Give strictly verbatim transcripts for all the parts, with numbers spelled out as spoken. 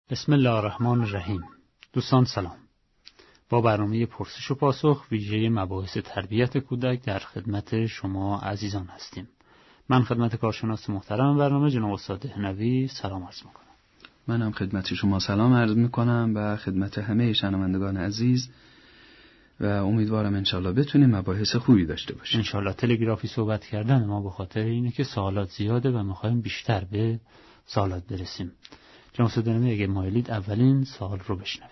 بسم الله الرحمن الرحیم. دوستان سلام. با برنامه پرسش و پاسخ ویژه مباحث تربیت کودک در خدمت شما عزیزان هستیم. من خدمت کارشناس محترم برنامه جناب استاد دهنوی سلام عرض میکنم. من هم خدمت شما سلام عرض میکنم و خدمت همه شنوندگان عزیز و امیدوارم انشالله بتونیم مباحث خوبی داشته باشیم. انشالله. تلگرافی صحبت کردن ما به خاطر اینه که سوالات زیاده و میخوایم بیشتر به سوالات برسیم. جناب استاد دهنوی اگه مایلید اولین سوال رو بشنویم.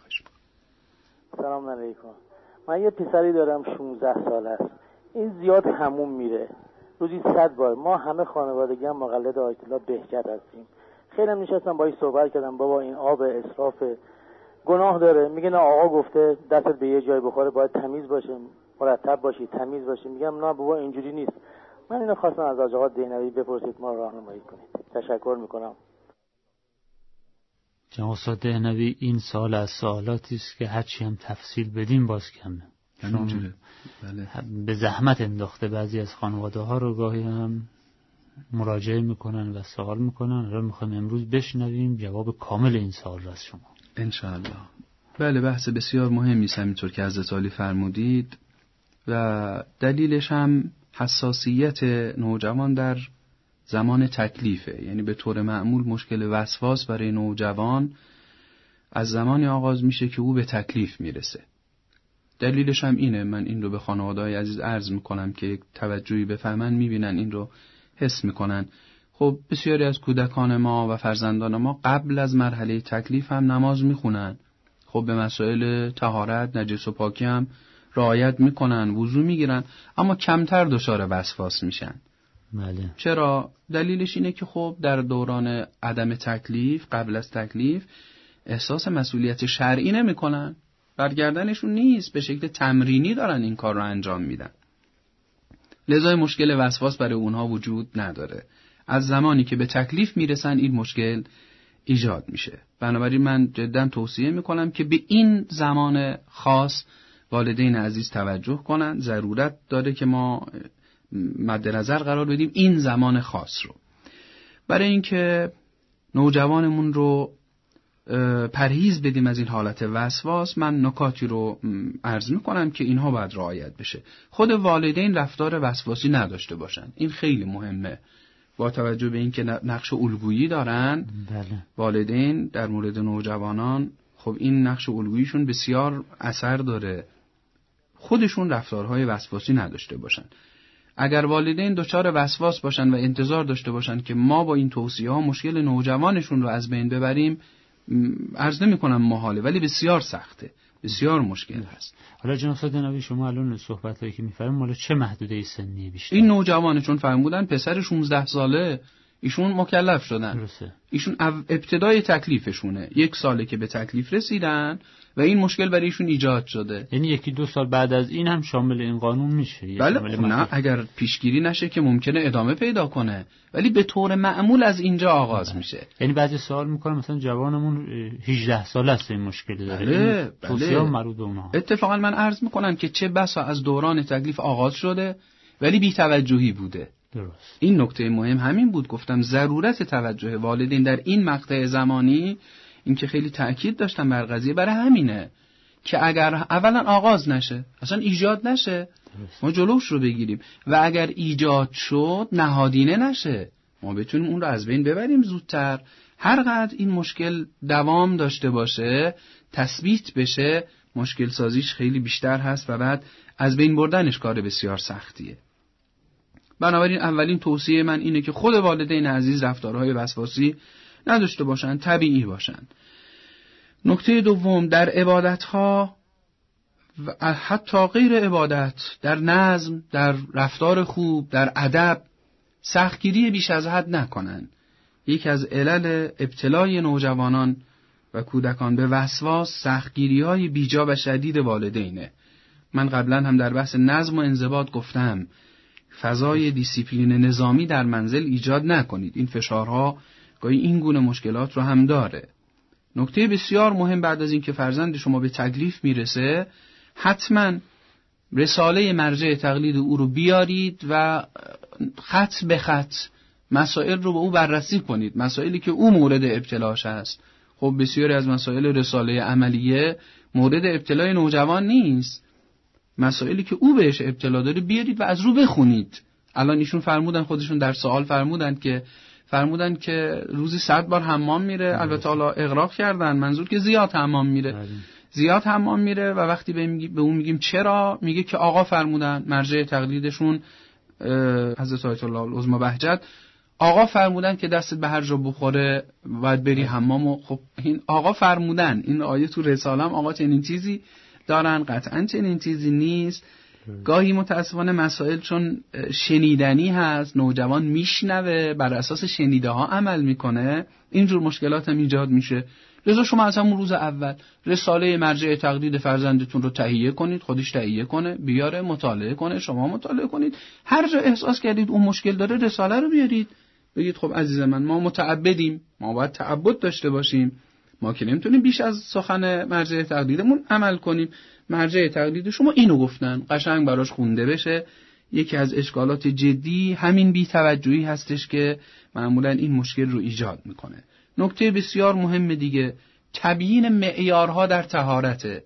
سلام علیکم. من یه پسری دارم شانزده ساله است. این زیاد حموم میره. روزی صد بار. ما همه خانوادگی هم مقلد آیت الله بهجت هستیم. خیلی هم نشستم باهاش صحبت کردم. بابا این آب اسراف گناه داره. میگه نه آقا گفته دستت به یه جای بخوره باید تمیز باشه، مرتب باشی، تمیز باشی. میگم نه بابا اینجوری نیست. من اینو خواستم از آقا دهنوی بپرسید، ما راهنمایی کنید. تشکر میکنم. جناب استاد دهنوی این سوال از سوالاتی است که هرچی هم تفصیل بدیم باز کمه. همینجوره. بله. به زحمت انداخته بعضی از خانواده ها رو گاهی هم مراجعه میکنن و سوال میکنن. را میخوایم امروز بشنویم جواب کامل این سوال را از شما انشاءالله. بله، بحث بسیار مهمی است همینطور که حضرت عالی فرمودید و دلیلش هم حساسیت نوجوان در زمان تکلیفه. یعنی به طور معمول مشکل وسواس برای نوجوان از زمانی آغاز میشه که او به تکلیف میرسه. دلیلش هم اینه، من این رو به خانواده‌های عزیز عرض میکنم که یک توجهی بفهمن، میبینن این رو حس میکنن. خب بسیاری از کودکان ما و فرزندان ما قبل از مرحله تکلیف هم نماز میخونن. خب به مسائل طهارت، نجس و پاکی هم رعایت میکنن، وضو میگیرن، اما کمتر دچار وسواس میشن. بله. چرا؟ دلیلش اینه که خب در دوران عدم تکلیف، قبل از تکلیف، احساس مسئولیت شرعی نمی کنن. برگردنشون نیست، به شکل تمرینی دارن این کار رو انجام میدن. لذا مشکل وسواس برای اونها وجود نداره. از زمانی که به تکلیف میرسن این مشکل ایجاد میشه. بنابراین من جدا توصیه میکنم که به این زمان خاص والدین عزیز توجه کنن. ضرورت داره که ما مد نظر قرار بدیم این زمان خاص رو، برای اینکه نوجوانمون رو پرهیز بدیم از این حالت وسواس. من نکاتی رو عرض میکنم که اینها باید رعایت بشه. خود والدین رفتار وسواسی نداشته باشن، این خیلی مهمه. با توجه به اینکه نقش الگویی دارن، بله. والدین در مورد نوجوانان، خب این نقش الگوییشون بسیار اثر داره. خودشون رفتارهای وسواسی نداشته باشن. اگر والدین دچار وسواس باشن و انتظار داشته باشن که ما با این توصیه ها مشکل نوجوانشون رو از بین ببریم، عرض نمی کنم محاله، ولی بسیار سخته، بسیار مشکل هست. حالا جناب استاد دهنوی شما الان صحبت هایی که می‌فرمایید مال چه محدوده سنی بیشتر؟ این نوجوانه، چون فرمودن پسر شانزده ساله ایشون مکلف شدن. درسته. ایشون ابتدای تکلیفشونه، یک ساله که به تکلیف رسیدن و این مشکل برای ایشون ایجاد شده. یعنی یکی دو سال بعد از این هم شامل این قانون میشه؟ بله. نه، اگر پیشگیری نشه که ممکنه ادامه پیدا کنه، ولی به طور معمول از اینجا آغاز بله. میشه. یعنی بعضی سوال میکنم مثلا جوانمون هجده ساله است این مشکل داره. بله. توصیه مربوط به اونها. اتفاقا من عرض میکنم که چه بسا از دوران تکلیف آغاز شده ولی بی توجهی بوده. درست. این نکته مهم همین بود، گفتم ضرورت توجه والدین در این مقطع زمانی، این که خیلی تأکید داشتم بر قضیه، برای همینه که اگر اولا آغاز نشه، اصلا ایجاد نشه، ما جلوش رو بگیریم، و اگر ایجاد شد نهادینه نشه، ما بتونیم اون رو از بین ببریم زودتر. هر قدر این مشکل دوام داشته باشه، تثبیت بشه، مشکل سازیش خیلی بیشتر هست و بعد از بین بردنش کار بسیار سختیه. بنابراین اولین توصیه من اینه که خود والدین عزیز رفتارهای وسواسی نداشته باشن، طبیعی باشن. نکته دوم، در عبادتها و حتی غیر عبادت، در نظم، در رفتار خوب، در ادب، سختگیری بیش از حد نکنن. یکی از علل ابتلای نوجوانان و کودکان به وسواس سختگیری‌های بیجا و شدید والدینه. من قبلا هم در بحث نظم و انضباط گفتم فضای دیسیپلین نظامی در منزل ایجاد نکنید. این فشارها گاهی این گونه مشکلات رو هم داره. نکته بسیار مهم، بعد از اینکه فرزند شما به تکلیف میرسه، حتما رساله مرجع تقلید او رو بیارید و خط به خط مسائل رو به او بررسی کنید. مسائلی که او مورد ابتلاش هست خب بسیاری از مسائل رساله عملیه مورد ابتلای نوجوان نیست. مسائلی که او بهش ابتلا داره بیارید و از رو بخونید. الان ایشون فرمودن، خودشون در سوال فرمودن که فرمودن که روزی صد بار حمام میره. البته حالا اغراق کردن، منظور که زیاد حمام میره. بله. زیاد حمام میره و وقتی به, میگی به اون میگیم چرا، میگه که آقا فرمودن، مرجع تقلیدشون حضرت آیت الله العظمی بهجت، آقا فرمودن که دستت به هر جا بخوره باید بری حمام. و خب این آقا فرمودن، این آیه تو رسالم آقا چنین چیزی دارن؟ قطعا چنین چیزی نیست. گاهی متاسفانه مسائل چون شنیدنی هست، نوجوان میشنوه، بر اساس شنیده ها عمل میکنه، اینجور مشکلات هم ایجاد میشه. لذا شما از همون روز اول رساله مرجع تقلید فرزندتون رو تهیه کنید، خودش تهیه کنه، بیاره مطالعه کنه، شما مطالعه کنید. هر جا احساس کردید اون مشکل داره، رساله رو بیارید، بگید خب عزیز من، ما متعبدیم، ما باید تعبد داشته باشیم، ما که نمیتونیم بیش از سخن مرجع تقلیدمون عمل کنیم. مرجع تقلید شما اینو گفتن، قشنگ براش خونده بشه. یکی از اشکالات جدی همین بی‌توجهی هستش که معمولا این مشکل رو ایجاد میکنه. نکته بسیار مهم دیگه، تبیین معیارها در طهارت.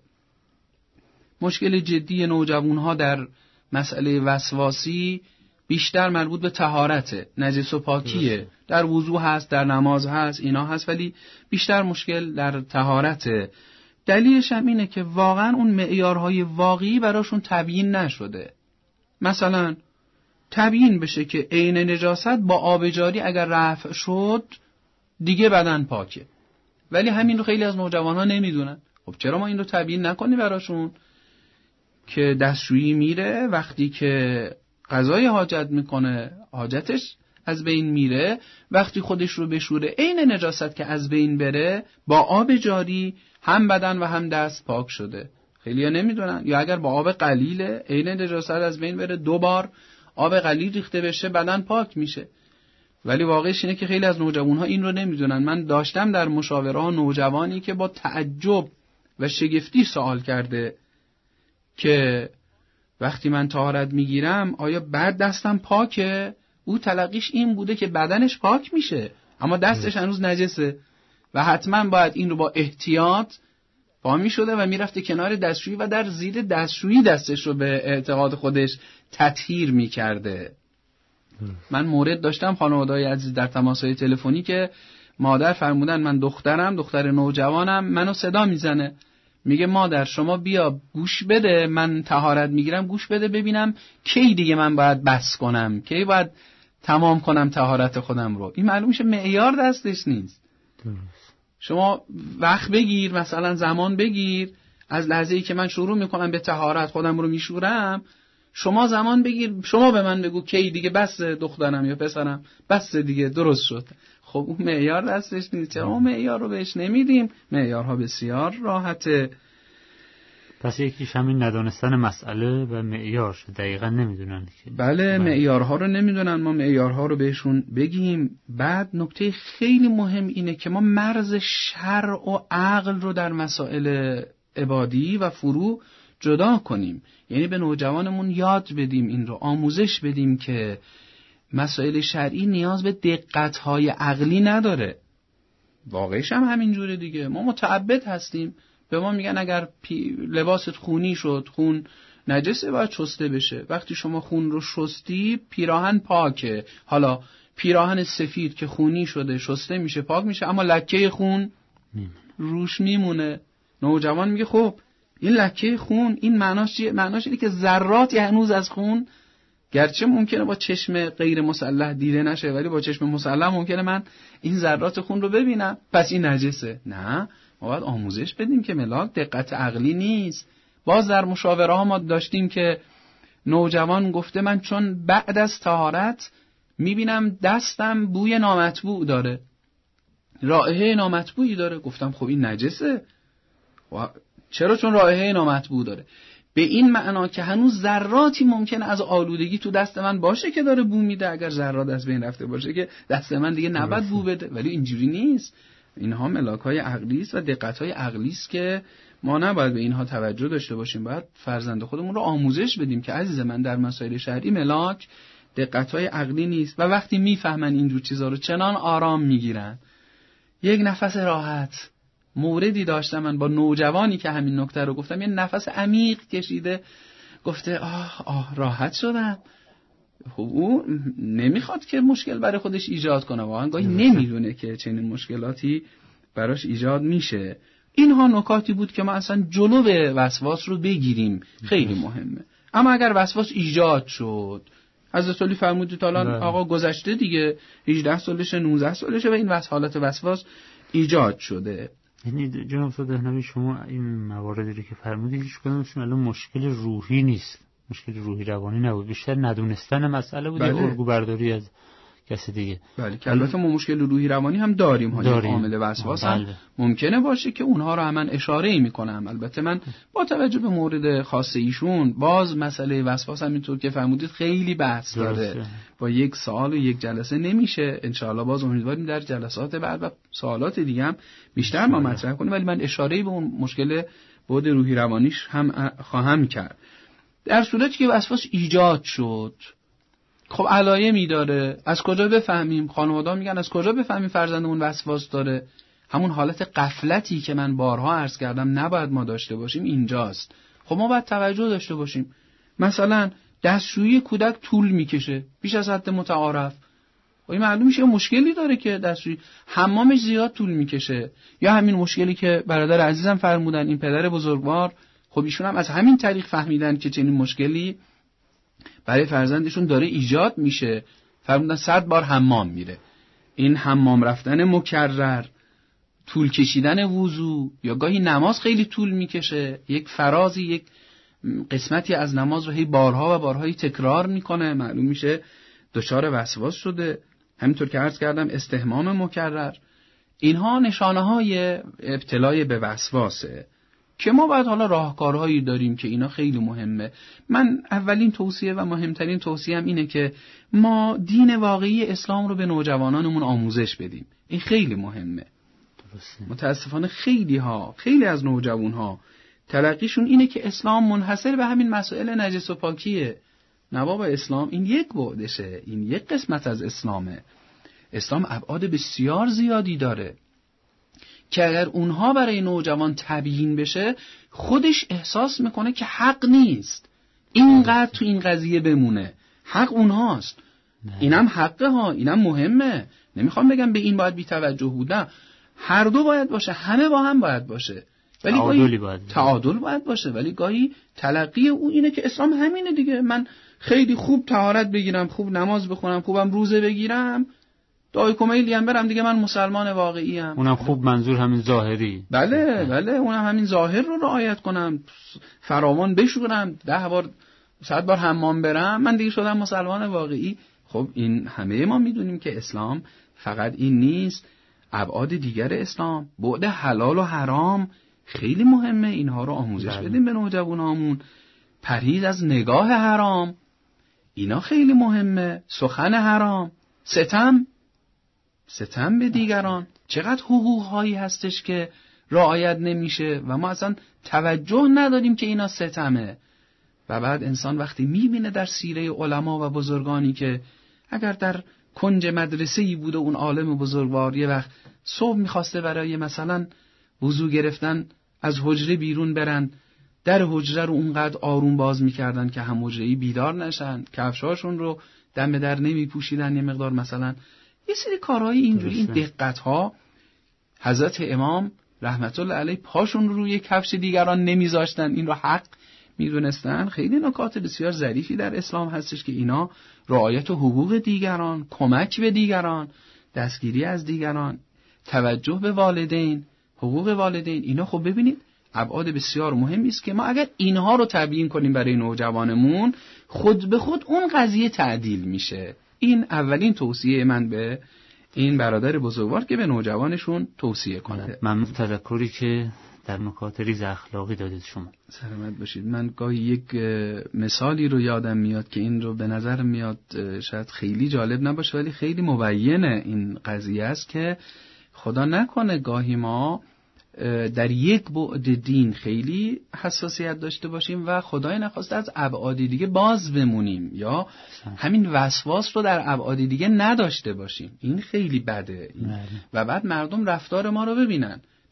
مشکل جدی نوجوانها در مسئله وسواسی بیشتر مربوط به طهارت، نجس و پاکیه. در وضو هست، در نماز هست، اینا هست، ولی بیشتر مشکل در طهارت. دلیلش هم اینه که واقعا اون معیارهای واقعی براشون تبیین نشده. مثلا تبیین بشه که عین نجاست با آب جاری اگر رفع شد دیگه بدن پاکه، ولی همین رو خیلی از نوجوان‌ها نمیدونن. خب چرا ما این رو تبیین نکنی براشون که دستشویی میره، وقتی که قضای حاجت میکنه حاجتش از بین میره، وقتی خودش رو بشوره عین نجاست که از بین بره، با آب جاری هم بدن و هم دست پاک شده. خیلی‌ها نمیدونن. یا اگر با آب قلیل عین نجاست از بین بره، دو بار آب قلیل ریخته بشه بدن پاک میشه. ولی واقعش اینه که خیلی از نوجوان‌ها این رو نمیدونن. من داشتم در مشاوره ها نوجوانی که با تعجب و شگفتی سوال کرده که وقتی من طهارت میگیرم آیا بعد دستم پاکه؟ او تلقیش این بوده که بدنش پاک میشه اما دستش هنوز نجسه و حتما باید این رو با احتیاط پا میشده و میرفته کنار دستشویی و در زیر دستشویی دستش رو به اعتقاد خودش تطهیر میکرده. من مورد داشتم خانواده‌های عزیز در تماس‌های تلفنی که مادر فرمودن من دخترم، دختر نوجوانم، منو صدا میزنه، میگه مادر شما بیا گوش بده، من طهارت میگیرم، گوش بده ببینم کی دیگه من باید بس کنم، کی باید تمام کنم طهارت خودم رو. این معلوم میشه معیار دستش نیست. شما وقت بگیر، مثلا زمان بگیر، از لحظه‌ای که من شروع میکنم به طهارت خودم رو میشورم، شما زمان بگیر، شما به من بگو کی دیگه بس دخترم یا پسرم، بس دیگه درست شد. خب اون معیار دستش نیست. چرا اون معیار رو بهش نمیدیم؟ معیارها بسیار راحته. پس یکیش همین ندانستن مسئله و معیار شد، دقیقاً نمیدونن. بله معیارها رو نمیدونن، ما معیارها رو بهشون بگیم. بعد نکته خیلی مهم اینه که ما مرز شرع و عقل رو در مسائل عبادی و فروع جدا کنیم. یعنی به نوجوانمون یاد بدیم، این رو آموزش بدیم که مسائل شرعی نیاز به دقت‌های عقلی نداره. واقعیش هم همین جوره دیگه. ما متعبد هستیم، به ما میگن اگر لباست خونی شد، خون نجسه باید شسته بشه. وقتی شما خون رو شستی پیراهن پاکه. حالا پیراهن سفید که خونی شده شسته میشه پاک میشه، اما لکه خون روش میمونه. نوجوان میگه خب این لکه خون این معناش چیه؟ معناش اینه که ذراتی هنوز از خون، گرچه ممکنه با چشم غیر مسلح دیده نشه ولی با چشم مسلح ممکنه من این ذرات خون رو ببینم، پس این نجسه. نه، ما باید آموزش بدیم که ملاک دقت عقلی نیست. باز در مشاوره ها ما داشتیم که نوجوان گفته من چون بعد از طهارت میبینم دستم بوی نامطبوع داره، رائحه نامطبوعی داره. گفتم خب این نجسه. چرا؟ چون رائحه نامطبوع داره. به این معنا که هنوز ذراتی ممکنه از آلودگی تو دست من باشه که داره بو میده، اگر ذرات از بین رفته باشه که دست من دیگه نباید بو بده. ولی اینجوری نیست. اینها ملاک‌های عقلی است و دقت‌های عقلی است که ما نباید به اینها توجه داشته باشیم. باید فرزند خودمون رو آموزش بدیم که عزیز من در مسائل شرعی ملاک دقت‌های عقلی نیست. و وقتی میفهمن اینجور چیزا رو چنان آرام میگیرن، یک نفس راحت، موردی داشتم من با نوجوانی که همین نکته رو گفتم، یه نفس عمیق کشیده گفته آه آه راحت شدم. خب او نمیخواد که مشکل برای خودش ایجاد کنه، واقعا گاهی نمیدونه که چنین مشکلاتی براش ایجاد میشه. اینها نکاتی بود که ما اصلا جلو به وسواس رو بگیریم، خیلی مهمه. اما اگر وسواس ایجاد شد، حضرت علی فرمودید الان آقا گذشته دیگه، هجده سالشه نوزده سالشه و این حالت وسواس ایجاد شده. یعنی جناب استاد دهنوی شما این مواردی رو که فرمودید هیچ کدومشون الان مشکل روحی نیست، مشکل روحی روانی نبود، بیشتر ندونستن مسئله بود، یا الگو برداری از کسی دیگه. بله که البته ما مشکل روحی روانی هم داریم ها، عامل وسواس هم بله. ممکنه باشه که اونها رو من اشاره میکنم. البته من با توجه به مورد خاص ایشون باز مسئله وسواس هم اینطور که فرمودید خیلی بحث داره، با یک سوال و یک جلسه نمیشه. انشاءالله باز امیدواریم در جلسات بعد و سوالات دیگه هم بیشتر ما مطرح کنیم، ولی من اشاره به اون مشکل بعد روحی روانیش هم خواهم کرد. در صورتی که وسواس ایجاد شد، خب علایمی داره. از کجا بفهمیم؟ خانواده میگن از کجا بفهمیم فرزندمون وسواس داره؟ همون حالت غفلتی که من بارها عرض کردم نباید ما داشته باشیم اینجاست. خب ما باید توجه داشته باشیم. مثلا دستشویی کودک طول میکشه بیش از حد متعارف، خب این معلوم میشه مشکلی داره که دستشویی. حمامش زیاد طول میکشه، یا همین مشکلی که برادر عزیزم فرمودن، این پدر بزرگوار، خب ایشون هم از همین طریق فهمیدن که چنین مشکلی برای فرزندشون داره ایجاد میشه. فرمودن صد بار حمام میره. این حمام رفتن مکرر، طول کشیدن وضو، یا گاهی نماز خیلی طول میکشه، یک فرازی یک قسمتی از نماز رو هی بارها و بارهایی تکرار میکنه، معلوم میشه دچار وسواس شده. همینطور که عرض کردم استحمام مکرر، اینها نشانه های ابتلای به وسواسه که ما باید حالا راهکارهایی داریم که اینا خیلی مهمه. من اولین توصیه و مهمترین توصیه هم اینه که ما دین واقعی اسلام رو به نوجوانانمون آموزش بدیم. این خیلی مهمه. درسته. متاسفانه خیلی ها خیلی از نوجوان ها تلقیشون اینه که اسلام منحصر به همین مسائل نجس و پاکیه. نه بابا، اسلام این یک بعدشه، این یک قسمت از اسلامه. اسلام ابعاد بسیار زیادی داره که اگر اونها برای نوجوان تبیین بشه، خودش احساس میکنه که حق نیست اینقدر تو این قضیه بمونه، حق اونهاست. اینم حقه ها، اینم مهمه. نمیخوام بگم به این باید بی توجه بودن، هر دو باید باشه، همه با هم باید باشه، ولی تعادلی باید تعادل باید باشه. ولی گاهی تلقی او اینه که اسلام همینه دیگه، من خیلی خوب طهارت بگیرم، خوب نماز بخونم، خوبم روزه بگیرم، دعای کمیلی هم برم دیگه، من مسلمان واقعی ام. اونم خوب منظور همین ظاهری. بله بله، اونم همین ظاهر رو رعایت کنم، فراوان بشورم، ده بار صد بار حمام برم، من دیگه شدم مسلمان واقعی. خب این همه ما میدونیم که اسلام فقط این نیست، ابعاد دیگر اسلام، بعد حلال و حرام خیلی مهمه، اینها رو آموزش بله. بدیم به نوجوانامون. پرهیز از نگاه حرام، اینا خیلی مهمه. سخن حرام، ستم ستم به دیگران، چقدر حقوقهایی هستش که رعایت نمیشه و ما اصلا توجه نداریم که اینا ستمه. و بعد انسان وقتی میبینه در سیره علما و بزرگانی که اگر در کنج مدرسه‌ای بوده اون عالم بزرگوار یه وقت صبح میخواسته برای مثلا وضو گرفتن از حجره بیرون برن، در حجره رو اونقدر آروم باز میکردن که هم حجره‌ای بیدار نشن، کفشاشون رو دم به در نمیپوشیدن، یه مقدار مثلا یه سری کارهای اینجوری، این دقت‌ها. حضرت امام رحمت الله علیه پاشون رو روی کفش دیگران نمیذاشتن، این رو حق میدونستن. خیلی نکات بسیار ظریفی در اسلام هستش که اینا رعایت حقوق دیگران، کمک به دیگران، دستگیری از دیگران، توجه به والدین، حقوق والدین، اینا خب ببینید ابعاد بسیار مهمی است که ما اگر اینها رو تبیین کنیم برای نوجوانمون، خود به خود اون قضیه تعدیل میشه. این اولین توصیه من به این برادر بزرگوار که به نوجوانشون توصیه کنه. ممنون تذکری که در نکات ریز اخلاقی دادید شما. سلامت باشید. من گاهی یک مثالی رو یادم میاد که این رو به نظر میاد شاید خیلی جالب نباشه ولی خیلی مبینه این قضیه است که خدا نکنه گاهی ما در یک بعد دین خیلی حساسیت داشته باشیم و خدای نخواسته از ابعاد دیگه باز بمونیم یا همین وسواس رو در ابعاد دیگه نداشته باشیم. این خیلی بده این. و بعد مردم رفتار ما رو ببینن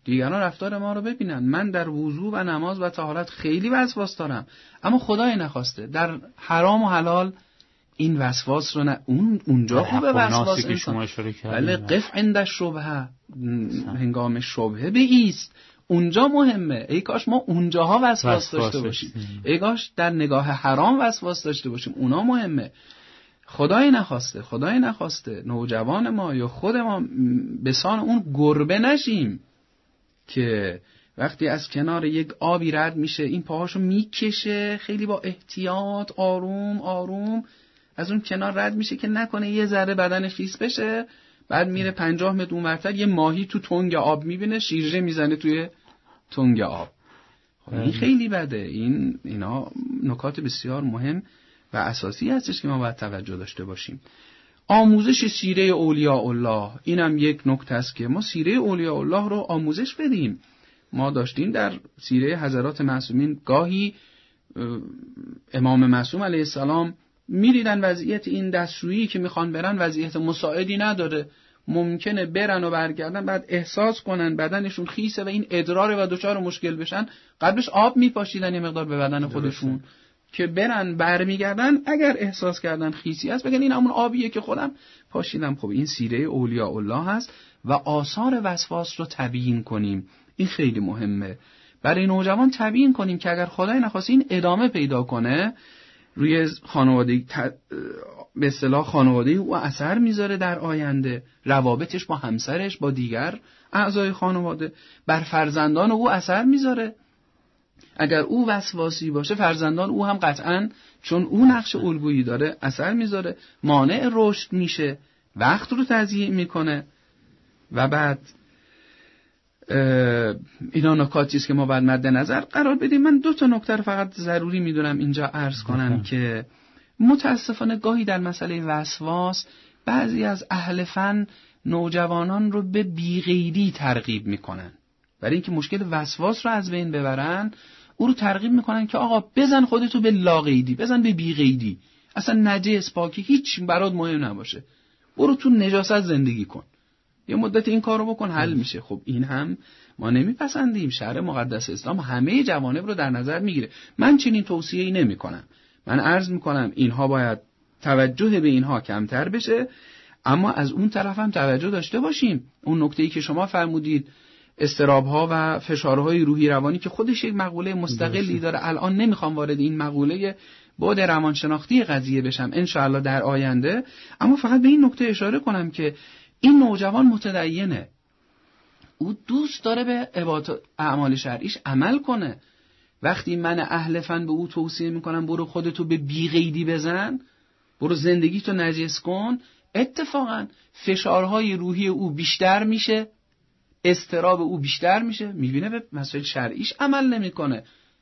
دیگران رفتار ما رو ببینن. من در وضو و نماز و طهارت خیلی وسواس دارم، اما خدای نخواسته در حرام و حلال این وسواس رو نه اون اونجا خوبه وسواس انسان. بله، قف عند الشبهه، هنگام شبهه بایست، اونجا مهمه. ای کاش ما اونجاها وسواس داشته باشیم، ای کاش در نگاه حرام وسواس داشته باشیم، اونا مهمه. خدای نخواسته خدای نخواسته نوجوان ما یا خود ما به سان اون گربه نشیم که وقتی از کنار یک آبی رد میشه این پاهاشو میکشه خیلی با احتیاط آروم آروم از اون کنار رد میشه که نکنه یه ذره بدن خیس بشه، بعد میره پنجاه متر اونورتر یه ماهی تو تنگ آب میبینه شیرجه میزنه توی تنگ آب. خب این خیلی بده. این اینا نکات بسیار مهم و اساسی هستش که ما باید توجه داشته باشیم. آموزش سیره اولیاء الله، اینم یک نکته است که ما سیره اولیاء الله رو آموزش بدیم. ما داشتیم در سیره حضرات معصومین گاهی امام معصوم علیه السلام می‌دیدن وضعیت این دستشویی که میخوان برن وضعیت مساعدی نداره، ممکنه برن و برگردن بعد احساس کنن بدنشون خیسه و این ادرار و دچار مشکل بشن، قبلش آب میپاشیدن یه مقدار به بدن خودشون که برن برمیگردن اگر احساس کردن خیسی است بگن این همون آبیه که خودم پاشیدم. خب این سیره اولیاء الله هست و آثار وسواس رو تبیین کنیم. این خیلی مهمه برای نوجوان تبیین کنیم که اگر خدای نخواسته این ادامه پیدا کنه روی خانواده ت... به اصطلاح خانواده او اثر میذاره در آینده، روابطش با همسرش با دیگر اعضای خانواده، بر فرزندان او اثر میذاره. اگر او وسواسی باشه فرزندان او هم قطعاً چون او نقش الگویی داره اثر میذاره، مانع رشد میشه، وقت رو تضییع میکنه. و بعد اینا نکاتی است که ما باید مد نظر قرار بدیم. من دو تا نکته رو فقط ضروری میدونم اینجا عرض کنم که متاسفانه گاهی در مسئله وسواس بعضی از اهل فن نوجوانان رو به بی‌قیدی ترغیب میکنن، برای اینکه مشکل وسواس رو از بین ببرن او رو ترغیب میکنن که آقا بزن خودتو به لاقیدی، بزن به بی‌قیدی، اصلا نجس پاکی هیچ برات مهم نباشه، برو تو نجاست زندگی کن، یه مدت این کارو بکن حل میشه. خب این هم ما نمیپسندیم. شرع مقدس اسلام همه جوانب رو در نظر میگیره. من چنین توصیه‌ای نمیکنم. من عرض میکنم اینها باید توجه به اینها کمتر بشه، اما از اون طرف هم توجه داشته باشیم. اون نکته‌ای که شما فرمودید اضطراب‌ها و فشارهای روحی روانی که خودش یک مقوله مستقلی داره، الان نمیخوام وارد این مقوله بعد روانشناختی قضیه بشم ان شاء الله در آینده، اما فقط به این نکته اشاره کنم که این نوجوان متدینه، او دوست داره به عبادات اعمال شرعیش عمل کنه. وقتی من اهل فن به او توصیه میکنم برو خودتو به بی‌قیدی بزن، برو زندگیتو نجس کن، اتفاقا فشارهای روحی او بیشتر میشه، اضطراب او بیشتر میشه، میبینه به مسائل شرعیش عمل نمیکنه،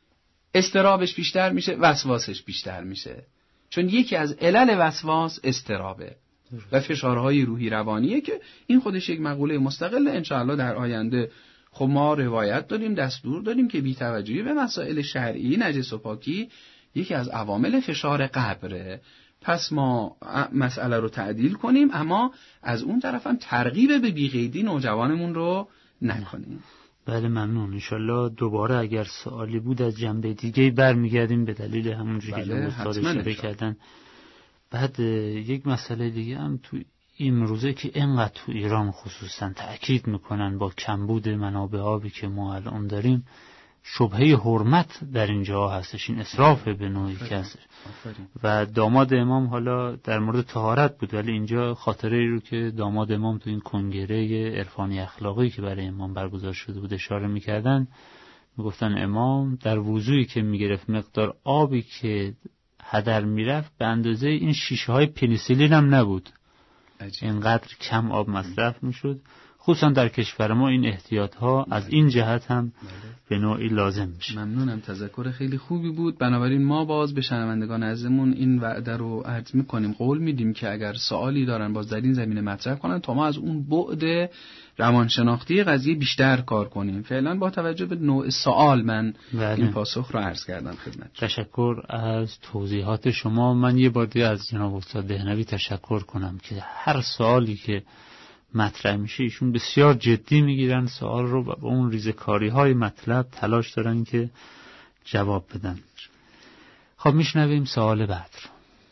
اضطرابش بیشتر میشه، وسواسش بیشتر میشه. چون یکی از علل وسواس اضطرابه و فشارهای روحی روانیه که این خودش یک مقوله مستقله. انشاءالله در آینده خب ما روایت داریم، دستور داریم که بی‌توجهی به مسائل شرعی نجس و پاکی یکی از عوامل فشار قبره. پس ما مسئله رو تعدیل کنیم، اما از اون طرف هم ترغیب به بی‌قیدی نوجوانمون رو نکنیم. بله ممنون. انشالله دوباره اگر سوالی بود از جنبه دیگه برمیگردیم به دلیل همون چیزی که استاد اشاره کردن. بعد یک مسئله دیگه هم تو این روزه که اینقدر تو ایران خصوصا تأکید میکنن با کمبود منابع آبی که ما الان داریم، شبهه حرمت در اینجا هستش، این اسراف به نوعی که هست. و داماد امام حالا در مورد طهارت بود، ولی اینجا خاطره ای رو که داماد امام تو این کنگره عرفانی اخلاقی که برای امام برگزار شده بود اشاره میکردن، میگفتن امام در وضوئی که میگرفت مقدار آبی که هدر میرفت به اندازه این شیشه های پنیسیلین هم نبود، اینقدر کم آب مصرف میشد. خصوصا در کشور ما این احتیاط ها از این جهت هم به نوعی لازم میشه. ممنونم، تذکر خیلی خوبی بود. بنابراین ما باز به شنوندگان عزیزمون این وعده رو عرض میکنیم، قول میدیم که اگر سوالی دارن باز در این زمینه مطرح کنن تا ما از اون بعد روانشناختی قضیه بیشتر کار کنیم. فعلا با توجه به نوع سوال من بله. این پاسخ رو عرض کردم خدمت. تشکر از توضیحات شما. من یه بار دیگه از جناب استاد دهنوی تشکر کنم که هر سوالی که مطرح میشه ایشون بسیار جدی میگیرن سوال رو و با اون ریزکاری های مطلب تلاش دارن که جواب بدن. خب میشنویم سوال بعد رو.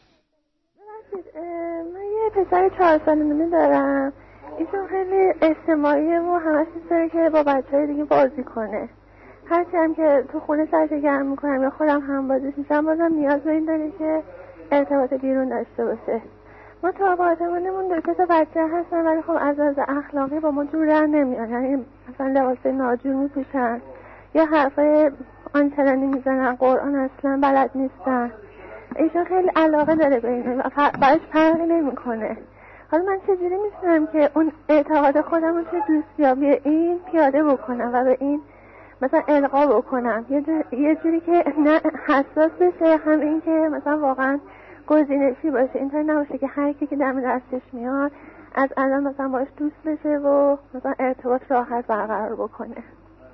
من یه پسر چهار ساله‌مه دارم. ایشون خیلی اجتماعیه و همش دوست داره که با بچه‌های دیگه بازی کنه. هرچی هم که تو خونه سرش گرم میکنم یا خودم هم بازیش میشم بازم نیاز به این داره که ارتباط بیرون داشته باشه. ما تو آپارتمانمون دو تا بچه هستن ولی خب از از اخلاقی با ما جور در نمیان. یعنی مثلا لباس ناجور میپوشن یا حرفای آنچنانی میزنن، قرآن اصلا بلد نیستن. ایشون خیلی علاقه داره به این و براش فرقی نمیکنه. حالا من چجوری میتونم که اون اعتقاد خودم رو توی دوستیابی این پیاده بکنم و به این مثلا القا بکنم یه, جور، یه جوری که نه حساس بشه، هم این که مثلا واقعا گزینشی باشه، اینطور نباشه که هر کی که دم دستش میاد از الان مثلا باش دوست بشه و مثلا ارتباط راحت برقرار بکنه.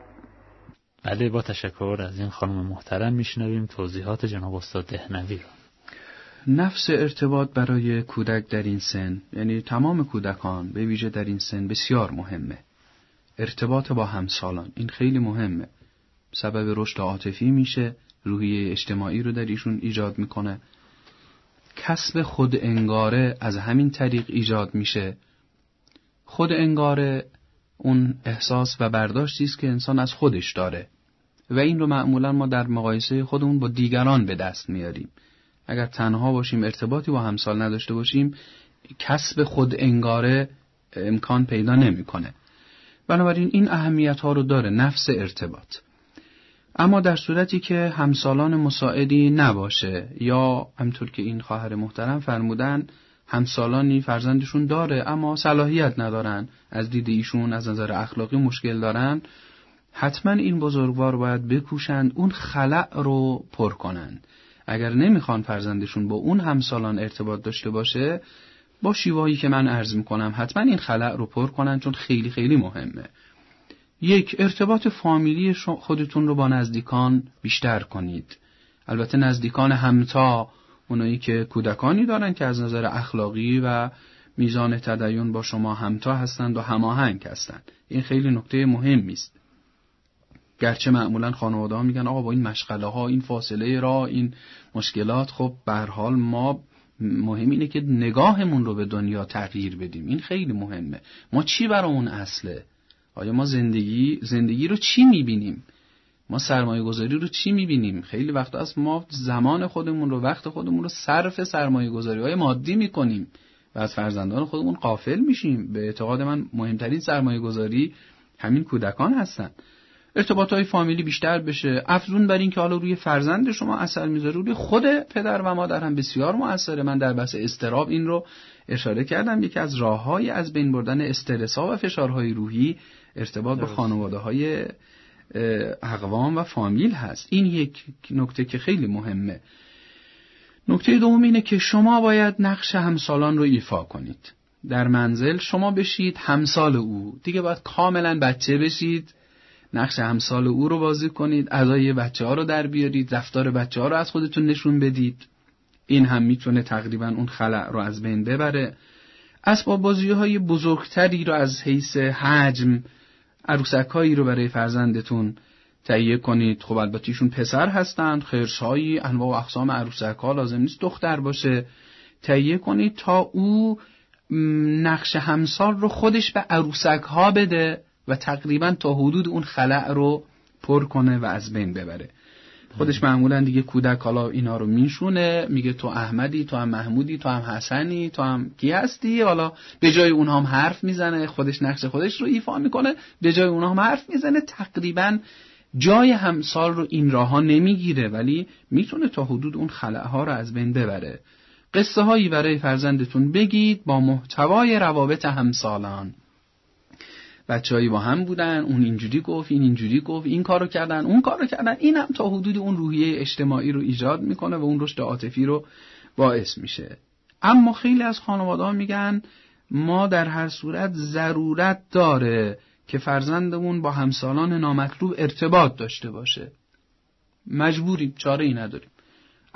بله، با تشکر از این خانم محترم میشنویم توضیحات جناب استاد دهنوی رو. نفس ارتباط برای کودک در این سن، یعنی تمام کودکان به ویژه در این سن، بسیار مهمه. ارتباط با همسالان این خیلی مهمه، سبب رشد عاطفی میشه، روحیه اجتماعی رو در ایشون ایجاد میکنه. کسب خود انگاره از همین طریق ایجاد میشه. خود انگاره اون احساس و برداشتی است که انسان از خودش داره و این رو معمولا ما در مقایسه خودمون با دیگران به دست میاریم. اگر تنها باشیم، ارتباطی با همسال نداشته باشیم، کسب خود انگاره امکان پیدا نمیکنه. بنابراین این اهمیت ها رو داره نفس ارتباط. اما در صورتی که همسالان مساعدی نباشه یا همطور که این خواهر محترم فرمودن همسالانی فرزندشون داره اما صلاحیت ندارن، از دید ایشون از نظر اخلاقی مشکل دارن، حتما این بزرگوار باید بکوشند اون خلأ رو پر کنند. اگر نمیخوان فرزندشون با اون همسالان ارتباط داشته باشه، با شیوهایی که من عرض میکنم حتما این خلأ رو پر کنن، چون خیلی خیلی مهمه. یک، ارتباط فامیلی خودتون رو با نزدیکان بیشتر کنید. البته نزدیکان همتا، اونایی که کودکانی دارن که از نظر اخلاقی و میزان تدین با شما همتا هستند و هماهنگ هستند. این خیلی نکته مهمی است. گرچه معمولا خانواده ها میگن آقا با این مشغله ها، این فاصله راه، این مشکلات، خب به هر حال ما مهم اینه که نگاهمون رو به دنیا تغییر بدیم. این خیلی مهمه. ما چی برامون اصله؟ آیا ما زندگی زندگی رو چی میبینیم؟ ما سرمایه گذاری رو چی میبینیم؟ خیلی وقت از ما زمان خودمون رو، وقت خودمون رو صرف سرمایه گذاری های مادی میکنیم و از فرزندان خودمون غافل میشیم. به اعتقاد من مهمترین سرمایه گذاری همین کودکان هستن. ارتباط های فامیلی بیشتر بشه، افزون بر این که حالا روی فرزند شما اثر میذاره، روی خود پدر و مادر هم بسیار مؤثره. من در بحث اضطراب این رو اشاره کردم. یکی از راههای از بین بردن استرس‌ها و فشارهای روحی ارتباط با خانواده‌های اقوام و فامیل هست. این یک نکته که خیلی مهمه. نکته دوم اینه که شما باید نقش همسالان رو ایفا کنید. در منزل شما بشید همسال او، دیگه باید کاملا بچه بشید، نقش همسال او رو بازی کنید، ادای بچه ها رو در بیارید، رفتار بچه ها رو از خودتون نشون بدید. این هم میتونه تقریبا اون خلأ رو از بین ببره. اسباب بازی های بزرگتری رو از حیث حجم، عروسک‌هایی رو برای فرزندتون تهیه کنید. خب البته ایشون پسر هستند، خرس‌هایی انواع و اقسام عروسک‌ها، لازم نیست دختر باشه، تهیه کنید تا او نقش همسال رو خودش به عروسک‌ها بده و تقریبا تا حدود اون خلأ رو پر کنه و از بین ببره. خودش معمولا دیگه کودک حالا اینا رو میشونه، میگه تو احمدی، تو هم محمودی، تو هم حسنی، تو هم کی هستی. حالا به جای اونها هم حرف میزنه، خودش نقش خودش رو ایفا میکنه، به جای اونها هم حرف میزنه. تقریبا جای همسال رو این راهها نمیگیره، ولی میتونه تا حدود اون خلأها رو از بین ببره. قصه هایی برای فرزندتون بگید با محتوای روابط همسالان. بچه‌هایی با هم بودن، اون اینجوری گفت، این اینجوری گفت، این کارو کردن، اون کارو کردن. این هم تا حدود اون روحیه اجتماعی رو ایجاد میکنه و اون رشد عاطفی رو باعث میشه. اما خیلی از خانواده‌ها میگن ما در هر صورت ضرورت داره که فرزندمون با همسالان نامطلوب ارتباط داشته باشه. مجبوریم، چاره ای نداریم.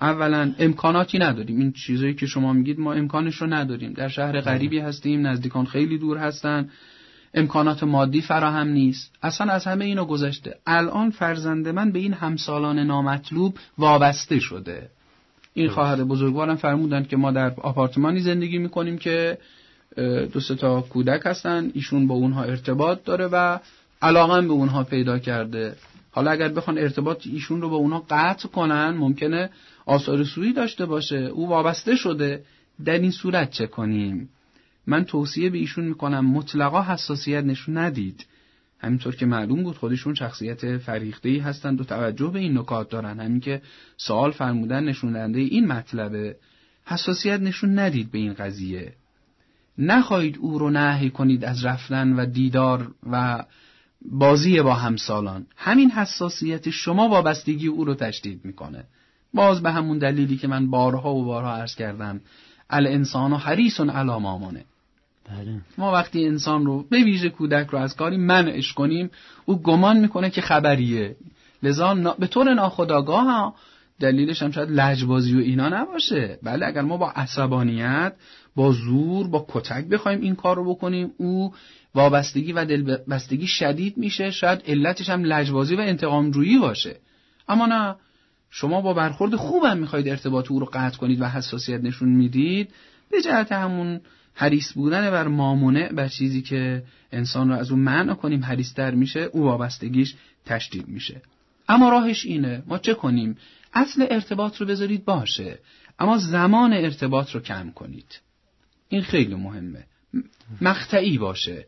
اولا امکاناتی نداریم، این چیزایی که شما میگید ما امکانش رو نداریم، در شهر غریبی هستیم، نزدیکان خیلی دور هستن، امکانات مادی فراهم نیست. اصلا از همه اینو گذشته، الان فرزند من به این همسالان نامطلوب وابسته شده. این خواهر بزرگوارم فرمودن که ما در آپارتمانی زندگی میکنیم که دو سه تا کودک هستن، ایشون با اونها ارتباط داره و علاقه به اونها پیدا کرده. حالا اگر بخوان ارتباط ایشون رو با اونها قطع کنن ممکنه آثار سوئی داشته باشه، او وابسته شده. در این صورت چه کنیم؟ من توصیه به ایشون میکنم مطلقا حساسیت نشون ندید. همینطور که معلوم بود خودشون شخصیت فریخته‌ای هستند و توجه به این نکات دارن، همین که سوال فرمودن نشون دهنده این مطلبه. حساسیت نشون ندید به این قضیه، نخواهید او رو نهی کنید از رفتن و دیدار و بازی با همسالان. همین حساسیت شما وابستگی او رو تشدید میکنه. باز به همون دلیلی که من بارها و بارها عرض کردم، الانسان حریص علی ما منع. بله. ما وقتی انسان رو به ویژه کودک رو از کاری منعش کنیم، او گمان میکنه که خبریه، لذا نا... به طور ناخودآگاه ها، دلیلش هم شاید لجبازی و اینا نباشه. بله، اگر ما با عصبانیت، با زور، با کتک بخوایم این کار رو بکنیم، او وابستگی و دلبستگی شدید میشه، شاید علتش هم لجبازی و انتقام جویی باشه. اما نه، شما با برخورد خوبم میخواید ارتباط او رو قطع کنید و حساسیت نشون میدید، به جهت همون حریص بودن بر مامونع، بر چیزی که انسان رو از اون منع کنیم حریص‌تر میشه، او وابستگیش تشدید میشه. اما راهش اینه، ما چه کنیم؟ اصل ارتباط رو بذارید باشه، اما زمان ارتباط رو کم کنید. این خیلی مهمه. مقطعی باشه،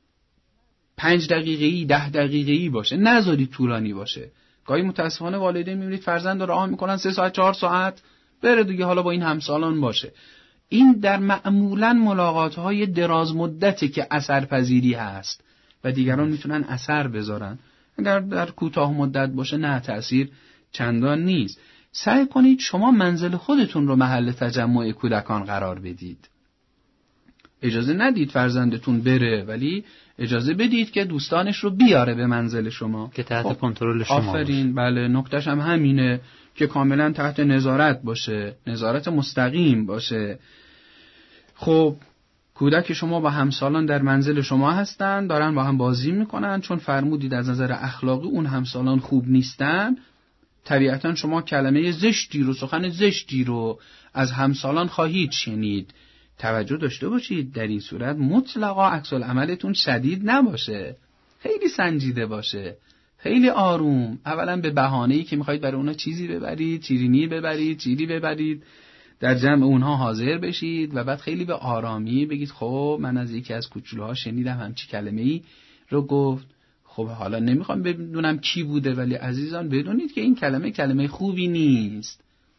پنج دقیقه‌ای، ده دقیقه‌ای باشه، نذارید طولانی باشه. گاهی متاسفانه والدین میبینید فرزند رو رها میکنن سه ساعت چهار ساعت بره دیگه، حالا با این همسالان باشه. این در معمولاً ملاقات‌های دراز مدتی که اثرپذیری هست و دیگران میتونن اثر بذارن. اگر در کوتاه مدت باشه نه، تأثیر چندان نیست. سعی کنید شما منزل خودتون رو محل تجمع کودکان قرار بدید. اجازه ندید فرزندتون بره، ولی اجازه بدید که دوستانش رو بیاره به منزل شما که تحت کنترل شما باشه. آفرین، بله، نکتهش هم همینه که کاملا تحت نظارت باشه، نظارت مستقیم باشه. خب کودک شما با همسالان در منزل شما هستن، دارن با هم بازی میکنن، چون فرمودید از نظر اخلاقی اون همسالان خوب نیستن، طبیعتا شما کلمه زشتی رو، سخن زشتی رو از همسالان خواهید شنید. توجه داشته باشید در این صورت مطلقا عکس العملتون شدید نباشه، خیلی سنجیده باشه، خیلی آروم. اولا به بهانه‌ای که میخواید برای اونا چیزی ببرید، چیرینی ببرید، چیری ببرید، در جمع اونها حاضر بشید و بعد خیلی به آرامی بگید خب من از یکی از کوچولوها شنیدم همچی کلمه‌ای رو گفت. خب حالا نمیخوام بدونم کی بوده، ولی عزیزان بدونید که این کلمه کلمه خوبی نیست.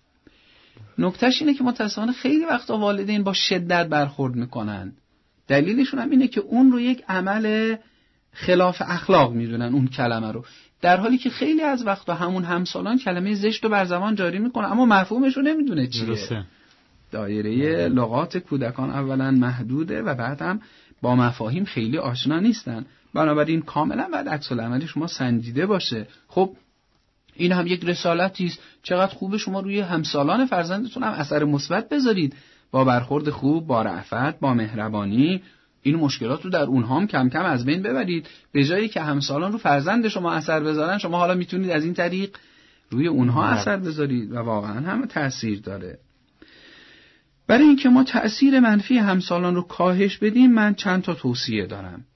نکتهش اینه که متأسفانه خیلی وقتا والدین با شدت برخورد میکنن. دلیلشون هم اینه که اون رو یک عمل خلاف اخلاق میدونن اون کلمه رو، در حالی که خیلی از وقتا همون همسالان کلمه زشت رو بر زبان جاری میکنن اما مفهومش رو نمیدونه چیه. درسته. دایره لغات کودکان اولا محدوده و بعد هم با مفاهیم خیلی آشنا نیستن، بنابراین کاملا باید عکس العمل شما سنجیده باشه. خب این هم یک رسالتی است، چقدر خوبه شما روی همسالان فرزندتون هم اثر مثبت بذارید، با برخورد خوب، با رأفت، با مهربانی این مشکلات رو در اونها هم کم کم از بین ببرید. به جایی که همسالان رو فرزند شما اثر بذارن، شما حالا میتونید از این طریق روی اونها اثر بذارید و واقعا هم تأثیر داره. برای اینکه ما تأثیر منفی همسالان رو کاهش بدیم، من چند تا توصیه دارم.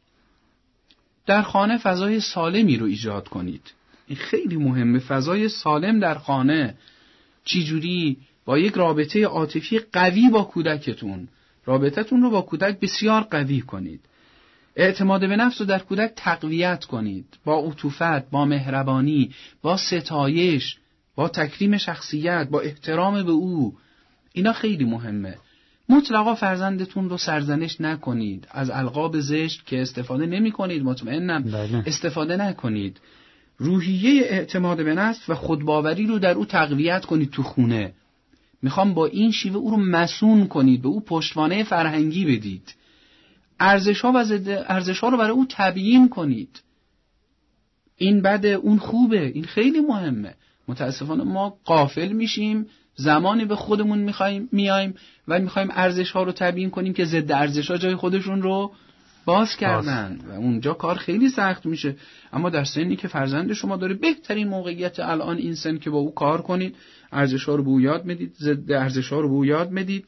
در خانه فضای سالمی رو ایجاد کنید. این خیلی مهمه، فضای سالم در خانه. چی جوری؟ با یک رابطه عاطفی قوی با کودکتون. رابطتون رو با کودک بسیار قوی کنید. اعتماد به نفس رو در کودک تقویت کنید، با عطوفت، با مهربانی، با ستایش، با تکریم شخصیت، با احترام به او. اینا خیلی مهمه. مطلقا فرزندتون رو سرزنش نکنید، از القاب زشت که استفاده نمی کنید مطمئنم بله. استفاده نکنید. روحیه اعتماد به نفس و خودباوری رو در او تقویت کنید تو خونه. میخوام با این شیوه او رو مسون کنید، به او پشتوانه فرهنگی بدید. ارزش‌ها و ضد ارزش‌ها رو برای او تبیین کنید. این بده، اون خوبه، این خیلی مهمه. متاسفانه ما غافل میشیم، زمانی به خودمون میخوایم میایم و میخوایم ارزش ها رو تبیین کنیم که ضد ارزش ها جای خودشون رو باز کردن و اونجا کار خیلی سخت میشه. اما در سنی که فرزند شما داره، بهترین موقعیت الان این سن که با او کار کنید، ارزش ها رو به او یاد بدید، ضد ارزش ها رو به او یاد بدید.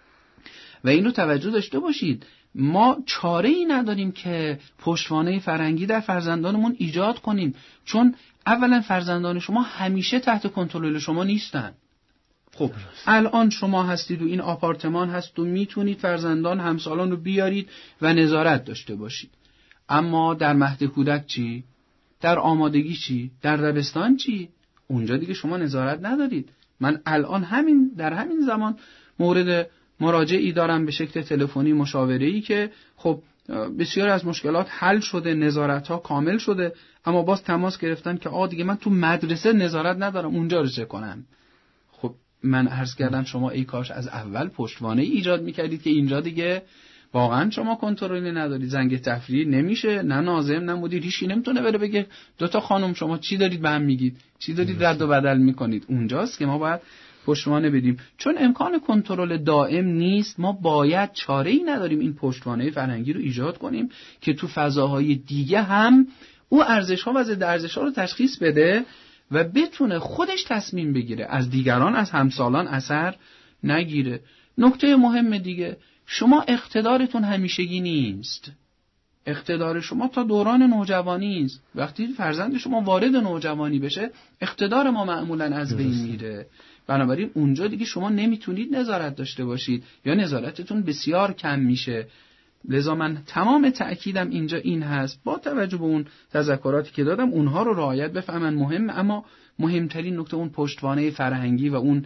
و اینو توجه داشته باشید، ما چاره ای نداریم که پشتوانه فرهنگی در فرزندانمون ایجاد کنیم، چون اولا فرزندان شما همیشه تحت کنترل شما نیستن. خب الان شما هستید و این آپارتمان هست و میتونید فرزندان همسالان رو بیارید و نظارت داشته باشید، اما در مهد کودک چی؟ در آمادگی چی؟ در دبستان چی؟ اونجا دیگه شما نظارت ندارید. من الان همین در همین زمان مورد مراجعی دارم به شکل تلفنی مشاوره‌ای که خب بسیار از مشکلات حل شده، نظارت‌ها کامل شده، اما باز تماس گرفتن که آ دیگه من تو مدرسه نظارت ندارم، اونجا رو چه کنم؟ خب من عرض کردم شما ای کاش از اول پشتوانه ایجاد می‌کردید که اینجا دیگه واقعا شما کنترلی ندارید، زنگ تفریح نمیشه، نه ناظم نه مدیر، هیچی نمیتونه بره بگه دو تا خانم شما چی دارید به هم میگید، چی دارید رد و بدل میکنید. اونجاست که ما باید پشتوانه بدیم، چون امکان کنترل دائم نیست. ما باید چاره‌ای نداریم این پشتوانه فرهنگی رو ایجاد کنیم که تو فضاهای دیگه هم او ارزش‌ها و ضد ارزش‌ها رو تشخیص بده و بتونه خودش تصمیم بگیره، از دیگران، از همسالان اثر نگیره. نکته مهم دیگه، شما اقتدارتون همیشگی نیست. اقتدار شما تا دوران نوجوانی است. وقتی فرزند شما وارد نوجوانی بشه، اقتدار ما معمولاً از بین میره. بنابراین اونجا دیگه شما نمیتونید نظارت داشته باشید یا نظارتتون بسیار کم میشه. لذا من تمام تأکیدم اینجا این هست، با توجه به اون تذکراتی که دادم اونها رو رعایت بفهمن مهمه، اما مهمترین نکته اون پشتوانه فرهنگی و اون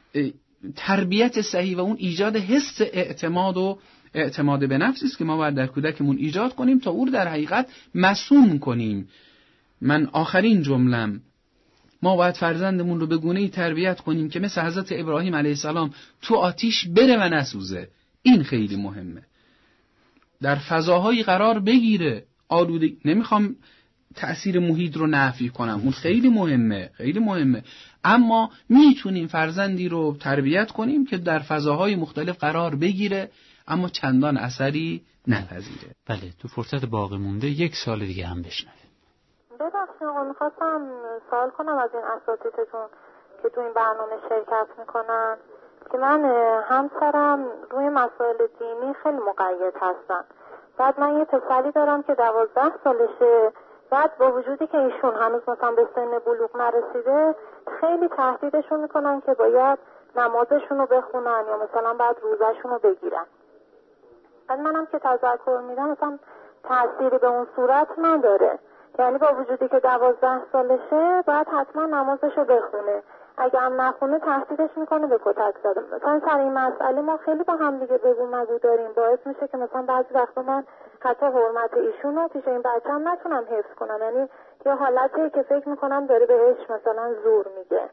تربیت صحیح و اون ایجاد حس اعتماد و اعتماد به نفسی است که ما باید در کودکمون ایجاد کنیم تا او رو در حقیقت مصون کنیم. من آخرین جملم، ما باید فرزندمون رو به گونه‌ای تربیت کنیم که مثل حضرت ابراهیم علیه السلام تو آتیش بره و نسوزه. این خیلی مهمه، در فضاهایی قرار بگیره. آلودگی، نمیخوام تأثیر محیط رو نفی کنم، اون خیلی مهمه، خیلی مهمه، اما میتونیم فرزندی رو تربیت کنیم که در فضاهای مختلف قرار بگیره اما چندان اثری نپذیره. بله، تو فرصت باقی مونده یک سال دیگه هم بشنویم. ببخشید آقا، میخواستم سوال کنم از این اساتیدتون که تو این برنامه شرکت میکنن که من همسرم روی مسائل دینی خیلی مقید هستن. بعد من یه پسری دارم که دوازده سالشه، بعد با وجودی که ایشون هنوز مثلا به سن بلوغ نرسیده، خیلی تهدیدشون میکنن که باید نمازشون رو بخونن یا مثلا بعد روزشون رو بگیرن. بعد منم که تذکر میدم مثلا تأثیری به اون صورت نداره، یعنی با وجودی که دوازده سالشه باید حتما نمازش رو بخونه، اگه هم نخونه تهدیدش میکنه به کتک زدن. مثلا سر این مسئله ما خیلی با هم دیگه بگو مگو داریم، باعث میشه که مثلا بعضی وقتا من حتی حرمت ایشون رو پیش این بچه هم نتونم حفظ کنم، یعنی یه حالتی که فکر میکنم داره بهش مثلا زور میگه.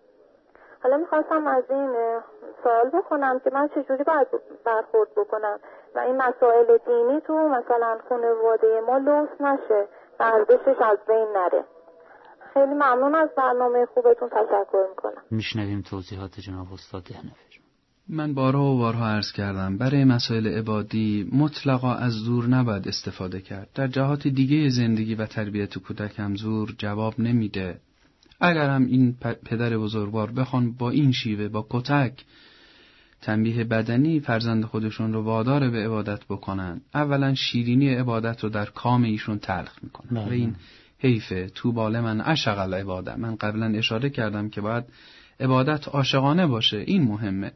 حالا میخواستم از این سوال بکنم که من چجوری باید برخورد بکنم و این مسائل دینی تو مثلا خانواده ما لوث نشه و ارزشش از بین نره. خیلی ممنون از برنامه خوبتون، تشکر میکنم. میشنویم توضیحات جناب استاد دهنوی. من بارها و بارها عرض کردم برای مسائل عبادی مطلقا از زور نباید استفاده کرد. در جهات دیگه زندگی و تربیت کودک هم زور جواب نمیده. اگر هم این پدر بزرگوار بخوان با این شیوه، با کتک، تنبیه بدنی فرزند خودشون رو وادار به عبادت بکنن، اولا شیرینی عبادت رو در کام ایشون تلخ میکنن و این حیفه. تو باله من عشق العباده. من قبلا اشاره کردم که باید عبادت عاشقانه باشه، این مهمه.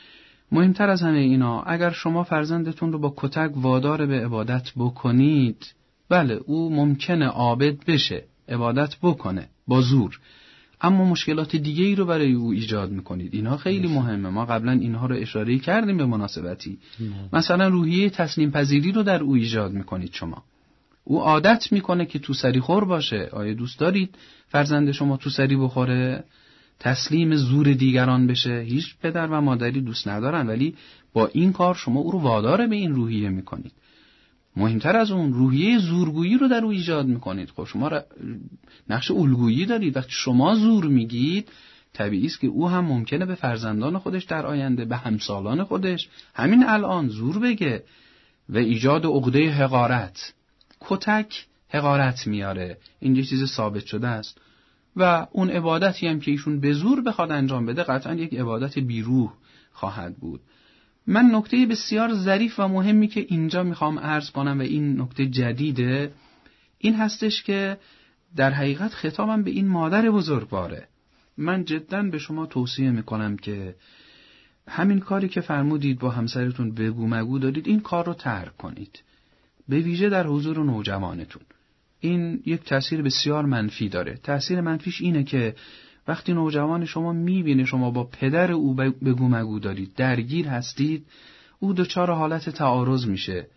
مهمتر از همه اینا، اگر شما فرزندتون رو با کتک وادار به عبادت بکنید، بله او ممکنه عابد بشه، عبادت بکنه با زور، اما مشکلات دیگه ای رو برای او ایجاد میکنید. اینها خیلی مهمه. ما قبلا اینها رو اشاره کردیم به مناسبتی. مثلا روحیه تسلیم پذیری رو در او ایجاد میکنید شما. او عادت میکنه که تو سری خور باشه. آیا دوست دارید فرزند شما تو سری بخوره؟ تسلیم زور دیگران بشه؟ هیچ پدر و مادری دوست ندارن، ولی با این کار شما او رو وادار به این روحیه میکنید. مهمتر از اون، روحیه زورگویی رو در او ایجاد میکنید. خب شما نقش الگویی دارید. وقتی شما زور میگید، طبیعی است که او هم ممکنه به فرزندان خودش در آینده، به همسالان خودش همین الان زور بگه و ایجاد عقده حقارت. کتک حقارت میاره، این یه چیز ثابت شده است. و اون عبادتی هم که ایشون به زور بخواد انجام بده قطعا یک عبادت بیروح خواهد بود. من نکته بسیار ظریف و مهمی که اینجا میخوام عرض کنم و این نکته جدیده، این هستش که در حقیقت خطابم به این مادر بزرگواره. من جداً به شما توصیه میکنم که همین کاری که فرمودید با همسرتون بگو مگو دارید، این کار رو ترک کنید، به ویژه در حضور نوجوانتون. این یک تأثیر بسیار منفی داره. تأثیر منفیش اینه که وقتی نوجوان شما میبینه شما با پدر او بگو مگو دارید، درگیر هستید، او دچار حالت تعارض میشه،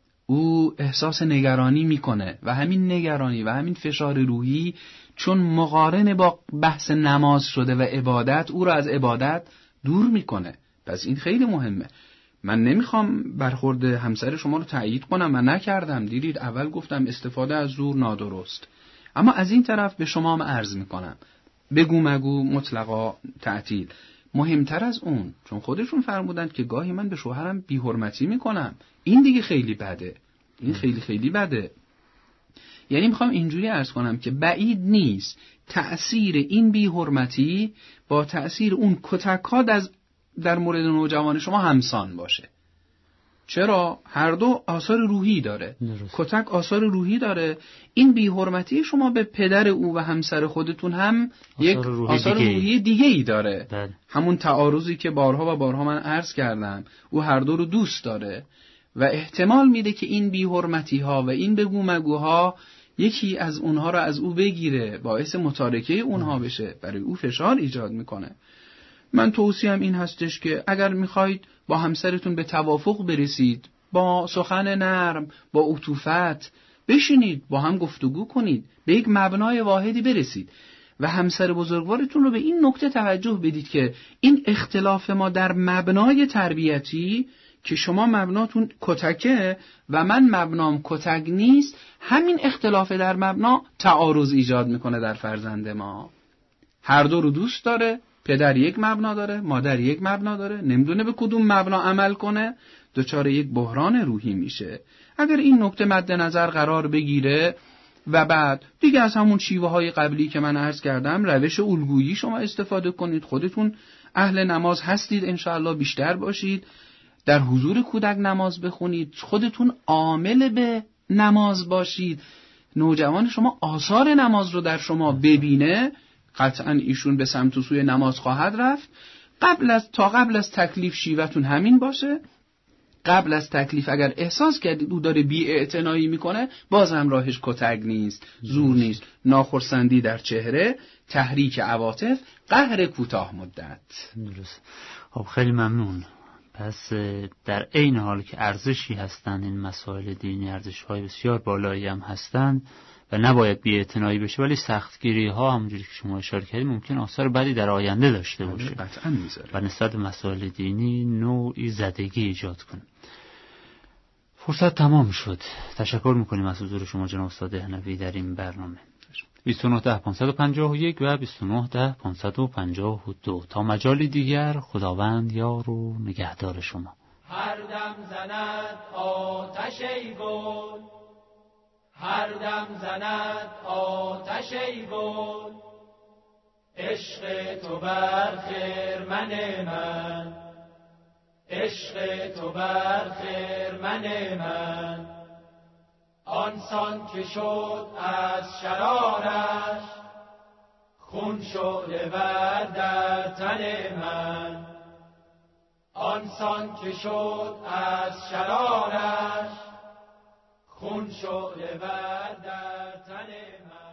او احساس نگرانی میکنه و همین نگرانی و همین فشار روحی چون مقارن با بحث نماز شده و عبادت، او را از عبادت دور میکنه. پس این خیلی مهمه. من نمیخوام برخورد همسر شما رو تایید کنم و نکردم، دیدید اول گفتم استفاده از زور نادرست، اما از این طرف به شما هم عرض میکنم بگو مگو مطلقا تعطیل. مهمتر از اون، چون خودشون فرمودند که گاهی من به شوهرم بی‌حرمتی میکنم، این دیگه خیلی بده، این خیلی خیلی بده. یعنی میخوام اینجوری عرض کنم که بعید نیست تأثیر این بی‌حرمتی با تأثیر اون کتک‌ها در مورد نوجوان شما همسان باشه. چرا؟ هر دو آثار روحی داره. درست. کتک آثار روحی داره. این بی‌حرمتی شما به پدر او و همسر خودتون هم آثار یک روحی آثار دیگه روحی دیگه ای داره. بله. همون تعارضی که بارها و بارها من عرض کردم، او هر دو رو دوست داره و احتمال میده که این بی‌حرمتی ها و این بگو مگوها یکی از اونها رو از او بگیره، باعث متارکه اونها بشه، برای او فشار ایجاد میکنه. من توصیه‌ام این هستش که اگر میخواید با همسرتون به توافق برسید، با سخن نرم، با عطوفت بشینید، با هم گفتگو کنید، به یک مبنای واحدی برسید و همسر بزرگوارتون رو به این نکته توجه بدید که این اختلاف ما در مبنای تربیتی که شما مبناتون کتکه و من مبنام کتک نیست، همین اختلاف در مبنا تعارض ایجاد میکنه در فرزند ما. هر دو رو دوست داره، پدر یک مبنا داره، مادر یک مبنا داره، نمیدونه به کدوم مبنا عمل کنه، دچار یک بحران روحی میشه. اگر این نکته مد نظر قرار بگیره و بعد دیگه از همون شیوه های قبلی که من عرض کردم، روش الگویی شما استفاده کنید، خودتون اهل نماز هستید انشاءالله بیشتر باشید، در حضور کودک نماز بخونید، خودتون عامل به نماز باشید، نوجوان شما آثار نماز رو در شما ببینه، قطعا ایشون به سمت و سوی نماز خواهد رفت. قبل از تا قبل از تکلیف شیوهتون همین باشه. قبل از تکلیف اگر احساس کردید او داره بی‌اعتنایی میکنه، باز هم راهش کتک نیست، زور نیست، ناخرسندی در چهره، تحریک عواطف، قهر کوتاه مدت. درست. خب خیلی ممنون. پس در عین حال که ارزشی هستند این مسائل دینی، ارزش‌های بسیار بالایی هم هستند و نباید بی‌اعتنایی بشه، ولی سختگیری ها همونجوری که شما اشاره کردید ممکن آثار بدی در آینده داشته باشه قطعاً میذاره و نسبت به مسائل دینی نوعی زدگی ایجاد کنه. فرصت تمام شد. تشکر میکنیم از حضور شما جناب استاد دهنوی در این برنامه. بیست و نه ده پانصد و پنجاه و یک و بیست و نه ده پانصد و پنجاه و دو. تا مجالی دیگر، خداوند یار و نگهدار شما. هر دم زند آتش ای گل، هر دم زند آتش ای گل، عشق تو بر خرمن من، عشق تو بر خرمن من. آنسان که شد از شرارش، خون شعله ور در تن من. آنسان که شد از شرارش، خون شعله ور در تن من.